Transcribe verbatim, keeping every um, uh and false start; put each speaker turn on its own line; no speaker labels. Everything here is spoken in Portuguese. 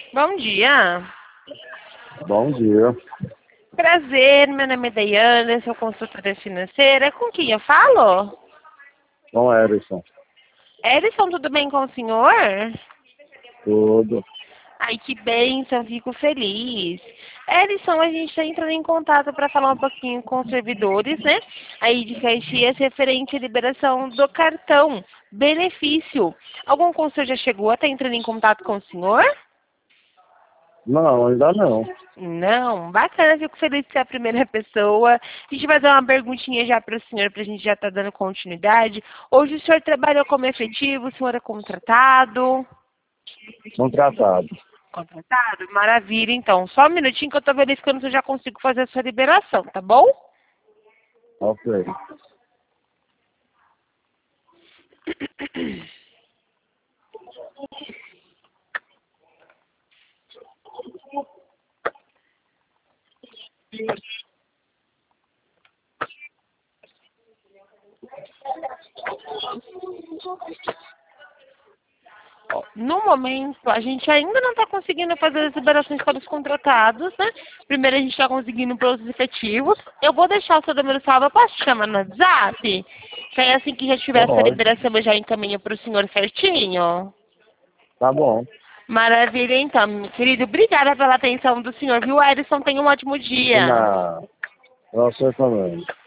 Bom dia.
Bom dia.
Prazer, meu nome é Daiane, sou consultora financeira. Com quem eu falo?
Com Erison.
Edson, tudo bem com o senhor?
Tudo.
Ai, que bênção, fico feliz. Edson, a gente está entrando em contato para falar um pouquinho com os servidores, né? Aí de Caxias referente à liberação do cartão benefício. Algum conselho já chegou a estar entrando em contato com o senhor?
Não, ainda não.
Não, bacana, fico feliz de ser a primeira pessoa. A gente vai dar uma perguntinha já para o senhor, para a gente já estar dando continuidade. Hoje o senhor trabalhou como efetivo, o senhor é contratado?
Contratado.
Contratado? Maravilha, então. Só um minutinho que eu estou verificando se eu já consigo fazer a sua liberação, tá bom?
Ok.
Ó, no momento, a gente ainda não está conseguindo fazer as liberações para os contratados, né? Primeiro a gente está conseguindo para os efetivos. Eu vou deixar o seu número salvo, eu posso te chamar no WhatsApp? Que aí assim que já tiver essa
Pode.
liberação, eu já encaminho para o senhor certinho.
Tá bom.
Maravilha, então, meu querido. Obrigada pela atenção do senhor, viu, Edson? Tenha um ótimo
E
dia.
na... Você também.